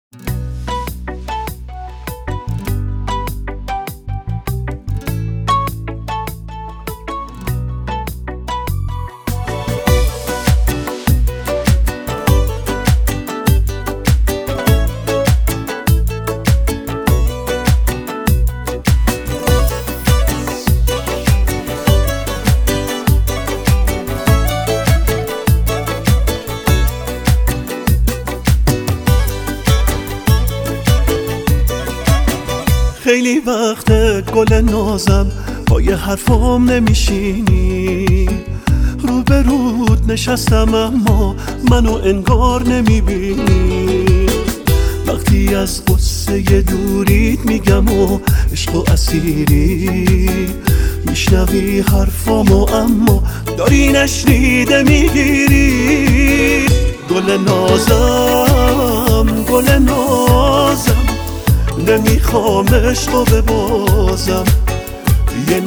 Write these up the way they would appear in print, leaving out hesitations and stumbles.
خیلی وقت گل نازم پای حرفام نمیشینی، رو به رود نشستم اما منو انگار نمیبینی. وقتی از قصه دوریت میگم و عشق و اسیری، میشنوی حرفامو اما داری نشنیده میگیری. گل نازم گل نازم نمیخوام عشقو ببازم، یه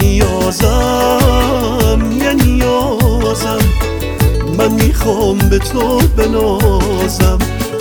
نیازم من میخوام به تو بنازم.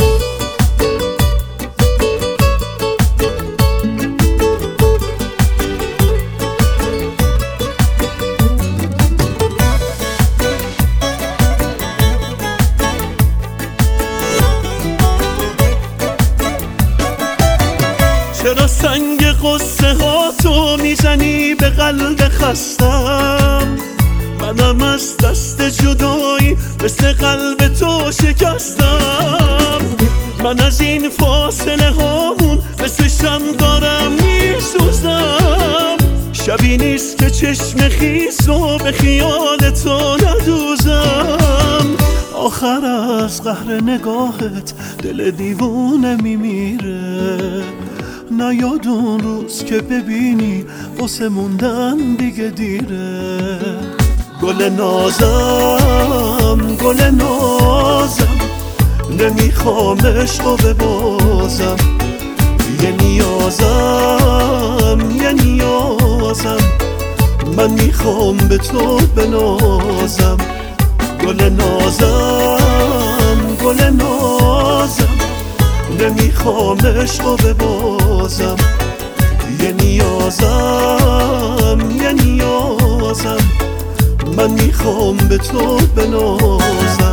چرا سنگ قصه ها تو میزنی به قلب خستم؟ منم از دست جدایی مثل قلب تو شکستم. من از این فاصله هامون مثل شم دارم میسوزم. شبی نیست که چشم خیس و به خیال تو ندوزم. آخر از قهر نگاهت دل دیوونه میمیره، نیاد اون روز که ببینی واسه موندن دیگه دیره. گل نازم گل نازم نمیخوام عشقو ببازم، یه نیازم من میخوام به تو بنازم. گل نازم گل نازم نمیخوام عشقو ببازم، یه نیازم من میخوام به تو بنازم.